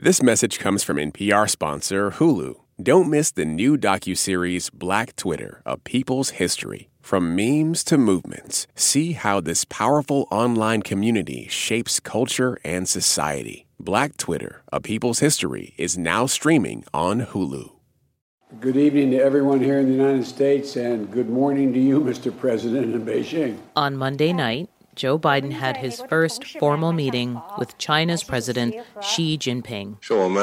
This message comes from NPR sponsor Hulu. Don't miss the new docuseries Black Twitter, A People's History. From memes to movements, see how this powerful online community shapes culture and society. Black Twitter, A People's History is now streaming on Hulu. Good evening to everyone here in the United States, and good morning to you, Mr. President, in Beijing. On Monday night, Joe Biden had his first formal meeting with China's President Xi Jinping.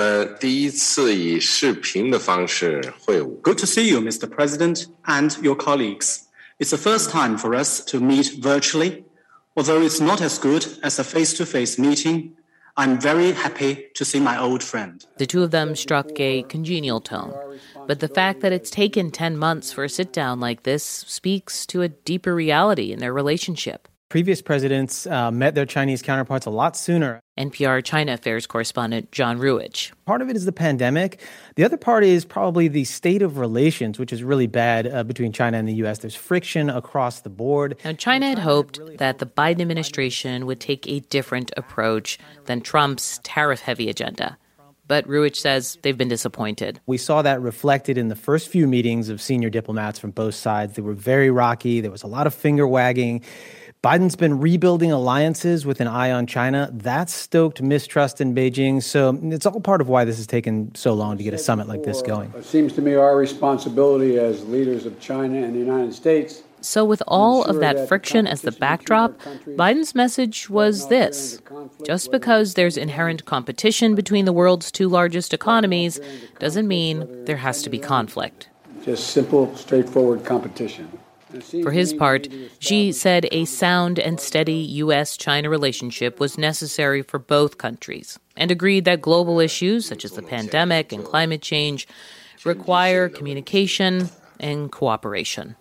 Good to see you, Mr. President, and your colleagues. It's the first time for us to meet virtually. Although it's not as good as a face-to-face meeting, I'm very happy to see my old friend. The two of them struck a congenial tone. But the fact that it's taken 10 months for a sit-down like this speaks to a deeper reality in their relationship. Previous presidents met their Chinese counterparts a lot sooner. NPR China Affairs correspondent John Ruwitch. Part of it is the pandemic. The other part is probably the state of relations, which is really bad between China and the U.S. There's friction across the board. Now, China had hoped that the Biden administration would take a different approach than Trump's tariff-heavy agenda. But Ruwitch says they've been disappointed. We saw that reflected in the first few meetings of senior diplomats from both sides. They were very rocky. There was a lot of finger-wagging. Biden's been rebuilding alliances with an eye on China. That's stoked mistrust in Beijing. So it's all part of why this has taken so long to get a summit like this going. It seems to me our responsibility as leaders of China and the United States. So with all of that friction as the backdrop, Biden's message was this. Just because there's inherent competition between the world's two largest economies doesn't mean there has to be conflict. Just simple, straightforward competition. For his part, Xi said a sound and steady U.S.-China relationship was necessary for both countries and agreed that global issues such as the pandemic and climate change require communication and cooperation.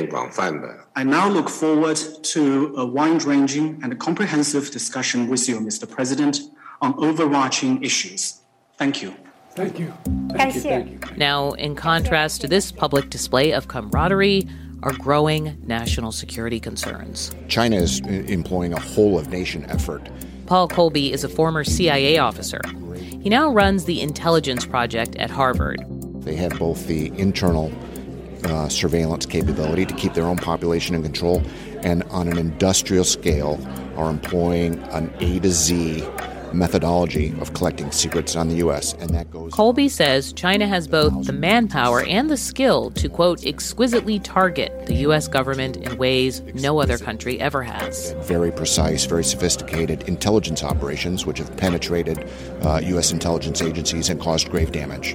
I now look forward to a wide-ranging and comprehensive discussion with you, Mr. President, on overarching issues. Thank you. Thank you. Thank you. Thank you. Now, in contrast to this public display of camaraderie, are growing national security concerns. China is employing a whole-of-nation effort. Paul Colby is a former CIA officer. He now runs the intelligence project at Harvard. They have both the internal surveillance capability to keep their own population in control, and on an industrial scale are employing an A to Z methodology of collecting secrets on the U.S., and that goes... Colby says China has both the manpower and the skill to, quote, exquisitely target the U.S. government in ways no other country ever has. Very precise, very sophisticated intelligence operations which have penetrated U.S. intelligence agencies and caused grave damage.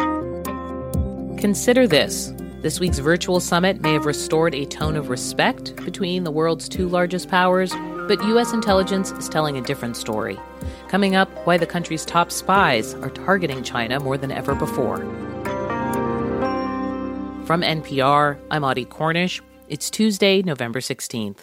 Consider this. This week's virtual summit may have restored a tone of respect between the world's two largest powers, but U.S. intelligence is telling a different story. Coming up, why the country's top spies are targeting China more than ever before. From NPR, I'm Audie Cornish. It's Tuesday, November 16th.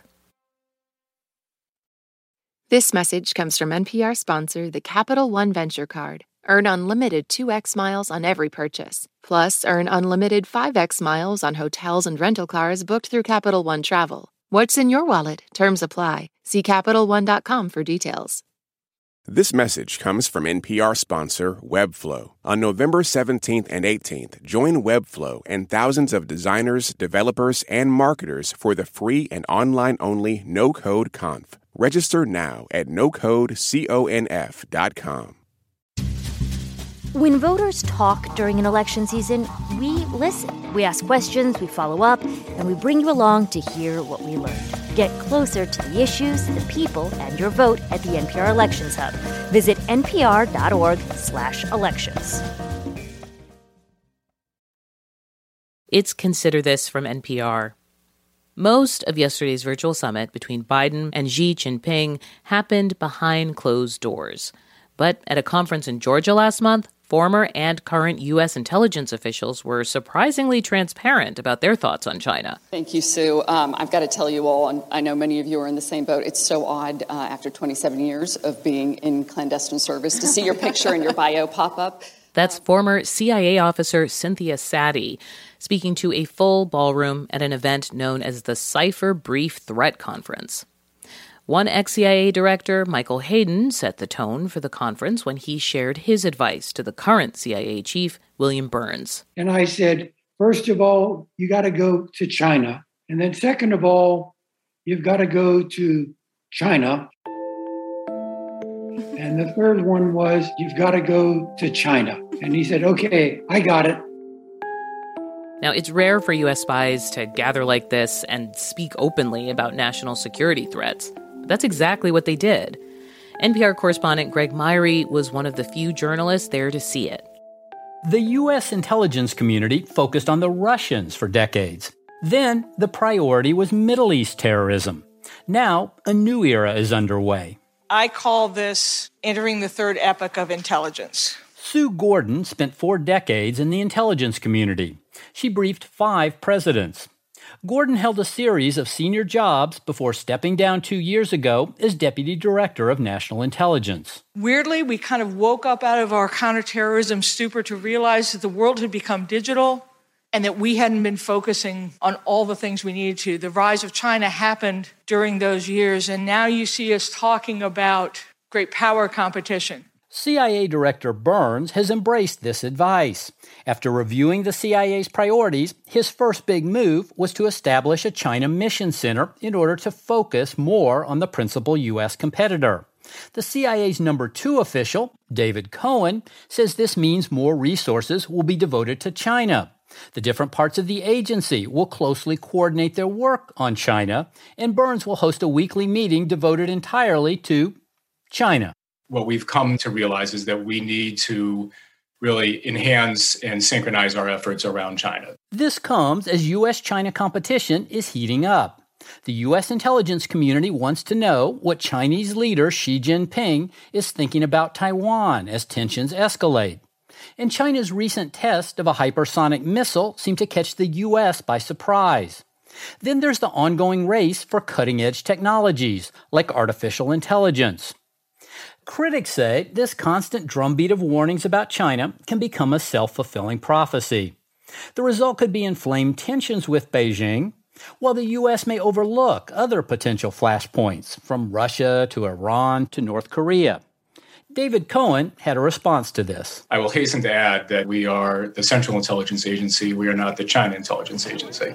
This message comes from NPR sponsor, the Capital One Venture Card. Earn unlimited 2x miles on every purchase. Plus, earn unlimited 5x miles on hotels and rental cars booked through Capital One Travel. What's in your wallet? Terms apply. See CapitalOne.com for details. This message comes from NPR sponsor Webflow. On November 17th and 18th, join Webflow and thousands of designers, developers, and marketers for the free and online-only No Code Conf. Register now at nocodeconf.com. When voters talk during an election season, we listen. We ask questions, we follow up, and we bring you along to hear what we learned. Get closer to the issues, the people, and your vote at the NPR Elections Hub. Visit npr.org/elections. It's Consider This from NPR. Most of yesterday's virtual summit between Biden and Xi Jinping happened behind closed doors. But at a conference in Georgia last month, former and current U.S. intelligence officials were surprisingly transparent about their thoughts on China. Thank you, Sue. I've got to tell you all, and I know many of you are in the same boat, it's so odd after 27 years of being in clandestine service to see your picture and your bio pop up. That's former CIA officer Cynthia Saddy speaking to a full ballroom at an event known as the Cypher Brief Threat Conference. One ex-CIA director, Michael Hayden, set the tone for the conference when he shared his advice to the current CIA chief, William Burns. And I said, first of all, you got to go to China. And then second of all, you've got to go to China. And the third one was, you've got to go to China. And he said, okay, I got it. Now, it's rare for U.S. spies to gather like this and speak openly about national security threats. But that's exactly what they did. NPR correspondent Greg Myrie was one of the few journalists there to see it. The U.S. intelligence community focused on the Russians for decades. Then the priority was Middle East terrorism. Now, a new era is underway. I call this entering the third epoch of intelligence. Sue Gordon spent 4 decades in the intelligence community. She briefed 5 presidents. Gordon held a series of senior jobs before stepping down 2 years ago as Deputy Director of National Intelligence. Weirdly, we kind of woke up out of our counterterrorism stupor to realize that the world had become digital and that we hadn't been focusing on all the things we needed to. The rise of China happened during those years, and now you see us talking about great power competition. CIA Director Burns has embraced this advice. After reviewing the CIA's priorities, his first big move was to establish a China Mission Center in order to focus more on the principal U.S. competitor. The CIA's number 2 official, David Cohen, says this means more resources will be devoted to China. The different parts of the agency will closely coordinate their work on China, and Burns will host a weekly meeting devoted entirely to China. What we've come to realize is that we need to really enhance and synchronize our efforts around China. This comes as U.S.-China competition is heating up. The U.S. intelligence community wants to know what Chinese leader Xi Jinping is thinking about Taiwan as tensions escalate. And China's recent test of a hypersonic missile seemed to catch the U.S. by surprise. Then there's the ongoing race for cutting-edge technologies like artificial intelligence. Critics say this constant drumbeat of warnings about China can become a self-fulfilling prophecy. The result could be inflamed tensions with Beijing, while the U.S. may overlook other potential flashpoints, from Russia to Iran to North Korea. David Cohen had a response to this. I will hasten to add that we are the Central Intelligence Agency. We are not the China Intelligence Agency.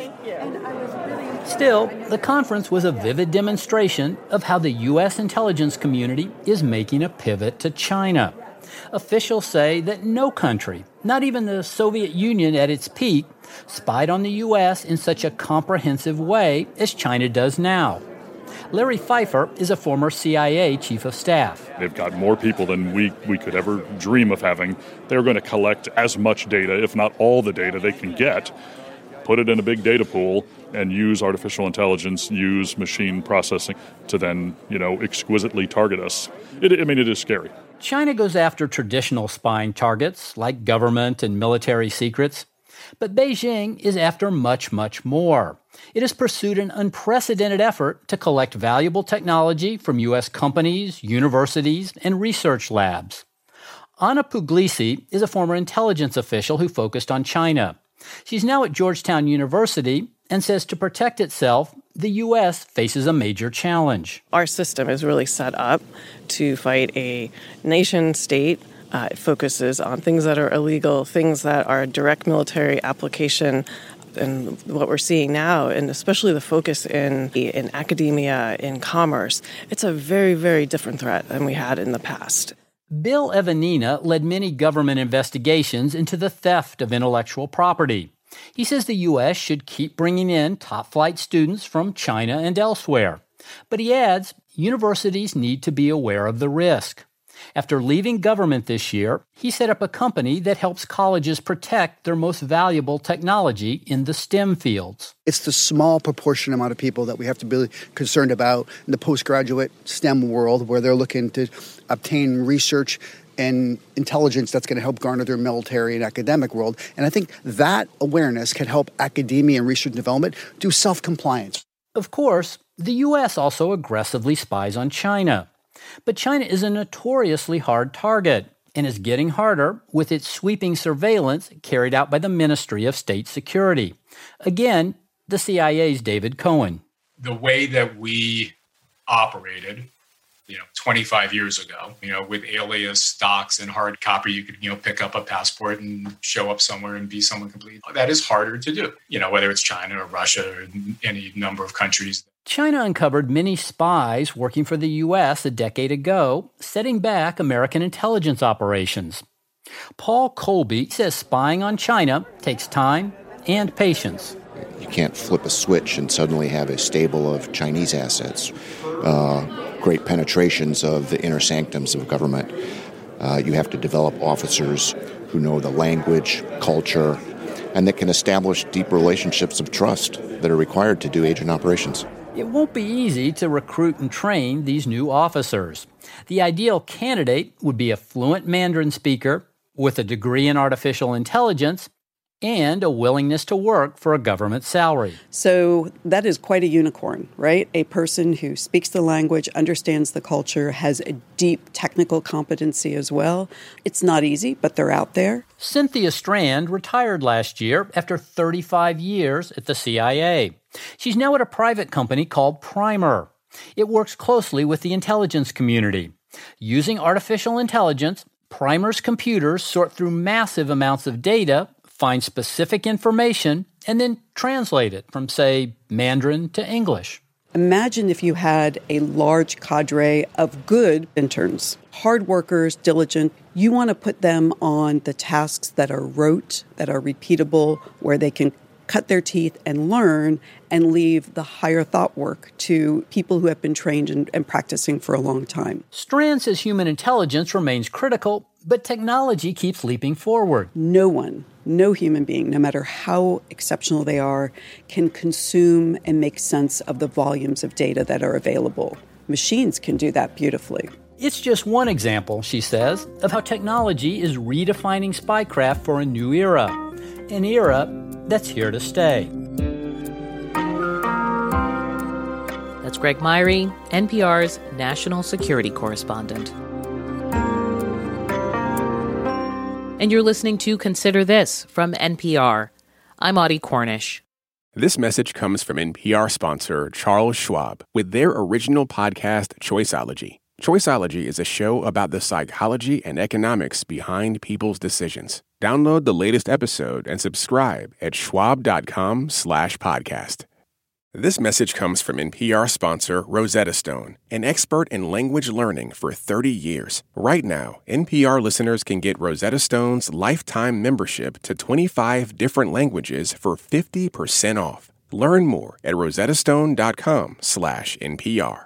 Still, the conference was a vivid demonstration of how the U.S. intelligence community is making a pivot to China. Officials say that no country, not even the Soviet Union at its peak, spied on the U.S. in such a comprehensive way as China does now. Larry Pfeiffer is a former CIA chief of staff. They've got more people than we could ever dream of having. They're going to collect as much data, if not all the data they can get, put it in a big data pool, and use artificial intelligence, use machine processing to then, exquisitely target us. It is scary. China goes after traditional spying targets like government and military secrets. But Beijing is after much, much more. It has pursued an unprecedented effort to collect valuable technology from U.S. companies, universities, and research labs. Anna Puglisi is a former intelligence official who focused on China. She's now at Georgetown University and says to protect itself, the U.S. faces a major challenge. Our system is really set up to fight a nation state. It focuses on things that are illegal, things that are direct military application. And what we're seeing now, and especially the focus in academia, in commerce, it's a very, very different threat than we had in the past. Bill Evanina led many government investigations into the theft of intellectual property. He says the U.S. should keep bringing in top-flight students from China and elsewhere. But he adds, universities need to be aware of the risk. After leaving government this year, he set up a company that helps colleges protect their most valuable technology in the STEM fields. It's the small proportion amount of people that we have to be concerned about in the postgraduate STEM world, where they're looking to obtain research and intelligence that's going to help garner their military and academic world. And I think that awareness can help academia and research and development do self-compliance. Of course, the U.S. also aggressively spies on China. But China is a notoriously hard target and is getting harder with its sweeping surveillance carried out by the Ministry of State Security. Again, the CIA's David Cohen. The way that we operated, 25 years ago, with alias docs and hard copy, you could, pick up a passport and show up somewhere and be someone completely. That is harder to do, whether it's China or Russia or any number of countries. China uncovered many spies working for the U.S. a decade ago, setting back American intelligence operations. Paul Colby says spying on China takes time and patience. You can't flip a switch and suddenly have a stable of Chinese assets, great penetrations of the inner sanctums of government. You have to develop officers who know the language, culture, and that can establish deep relationships of trust that are required to do agent operations. It won't be easy to recruit and train these new officers. The ideal candidate would be a fluent Mandarin speaker with a degree in artificial intelligence and a willingness to work for a government salary. So that is quite a unicorn, right? A person who speaks the language, understands the culture, has a deep technical competency as well. It's not easy, but they're out there. Cynthia Strand retired last year after 35 years at the CIA. She's now at a private company called Primer. It works closely with the intelligence community. Using artificial intelligence, Primer's computers sort through massive amounts of data, find specific information, and then translate it from, say, Mandarin to English. Imagine if you had a large cadre of good interns, hard workers, diligent. You want to put them on the tasks that are rote, that are repeatable, where they can cut their teeth and learn and leave the higher thought work to people who have been trained and practicing for a long time. Strand says human intelligence remains critical, but technology keeps leaping forward. No human being, no matter how exceptional they are, can consume and make sense of the volumes of data that are available. Machines can do that beautifully. It's just one example, she says, of how technology is redefining spycraft for a new era. An era that's here to stay. That's Greg Myrie, NPR's national security correspondent. And you're listening to Consider This from NPR. I'm Audie Cornish. This message comes from NPR sponsor Charles Schwab with their original podcast, Choiceology. Choiceology is a show about the psychology and economics behind people's decisions. Download the latest episode and subscribe at schwab.com/podcast. This message comes from NPR sponsor Rosetta Stone, an expert in language learning for 30 years. Right now, NPR listeners can get Rosetta Stone's lifetime membership to 25 different languages for 50% off. Learn more at rosettastone.com/NPR.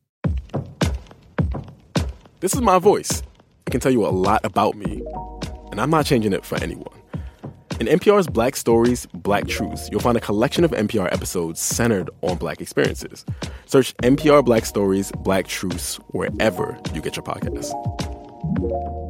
This is my voice. It can tell you a lot about me, and I'm not changing it for anyone. In NPR's Black Stories, Black Truths, you'll find a collection of NPR episodes centered on Black experiences. Search NPR Black Stories, Black Truths wherever you get your podcasts.